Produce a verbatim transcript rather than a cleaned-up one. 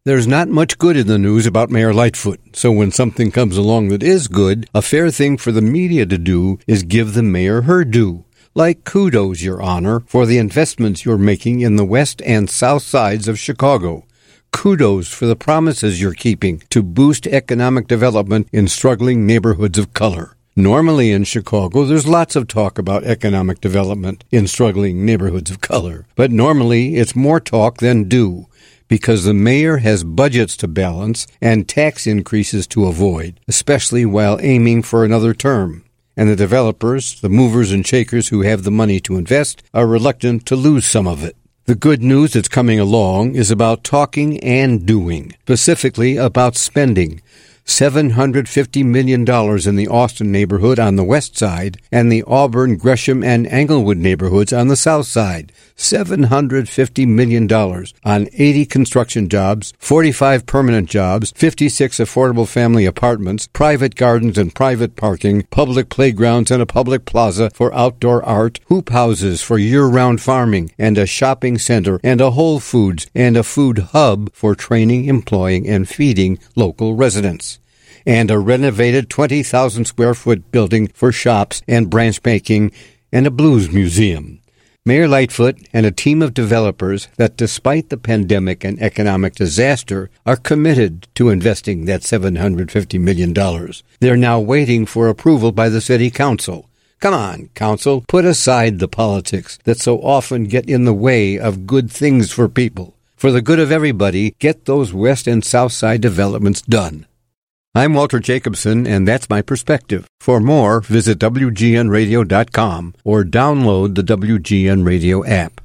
There's not much good in the news about Mayor Lightfoot, so when something comes along that is good, a fair thing for the media to do is give the mayor her due. Like kudos, Your Honor, for the investments you're making in the west and south sides of Chicago. Kudos for the promises you're keeping to boost economic development in struggling neighborhoods of color. Normally in Chicago, there's lots of talk about economic development in struggling neighborhoods of color, but normally it's more talk than do, because the mayor has budgets to balance and tax increases to avoid, especially while aiming for another term. And the developers, the movers and shakers who have the money to invest, are reluctant to lose some of it. The good news that's coming along is about talking and doing, specifically about spending. seven hundred fifty million dollars in the Austin neighborhood on the west side and the Auburn, Gresham, and Englewood neighborhoods on the south side. seven hundred fifty million dollars on eighty construction jobs, forty-five permanent jobs, fifty-six affordable family apartments, private gardens and private parking, public playgrounds and a public plaza for outdoor art, hoop houses for year-round farming, and a shopping center and a Whole Foods and a food hub for training, employing, and feeding local residents. And a renovated twenty thousand square foot building for shops and branch making and a blues museum. Mayor Lightfoot and a team of developers that, despite the pandemic and economic disaster, are committed to investing that seven hundred fifty million dollars. They're now waiting for approval by the city council. Come on, council, put aside the politics that so often get in the way of good things for people. For the good of everybody, get those west and south side developments done. I'm Walter Jacobson, and that's my perspective. For more, visit W G N radio dot com or download the W G N Radio app.